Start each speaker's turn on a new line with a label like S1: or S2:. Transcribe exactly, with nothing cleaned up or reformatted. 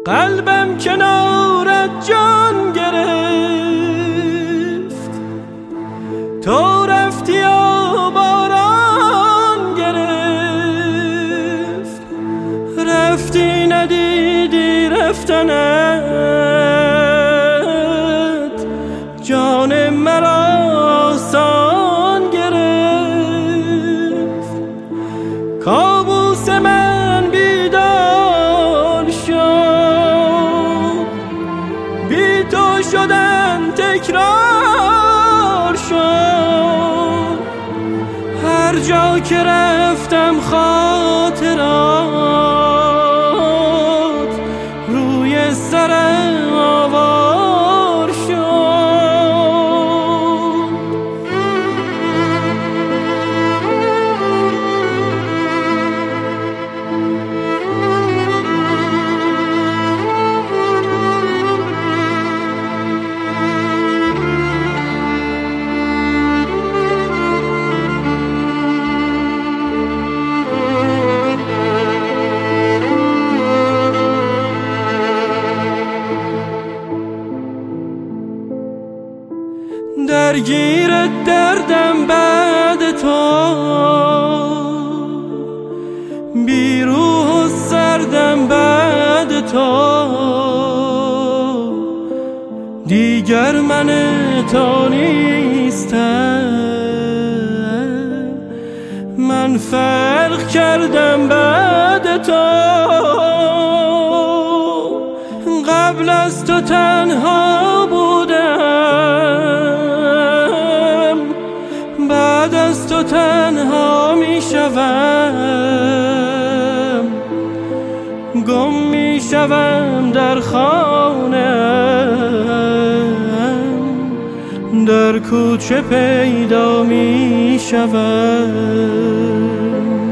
S1: قلبم کنارت جان گرفت، تو رفتی و باران گرفت، رفتی ندیدی رفتنت جان مرا آسان گرفت. کابوس من بیدار شد، بی تو شدن تکرار شد، هر جا که رفتم خاطرات روی سرم آوار شد. درگیر دردم بعد تو، بی روح و سردم بعد تو، دیگر من تو نیستم، من فرق کردم بعد تو. قبل از تو تنها بودم، بعد از تو تنها می شوم، گم می شوم در خانه‌ام، در کوچه پیدا می شوم.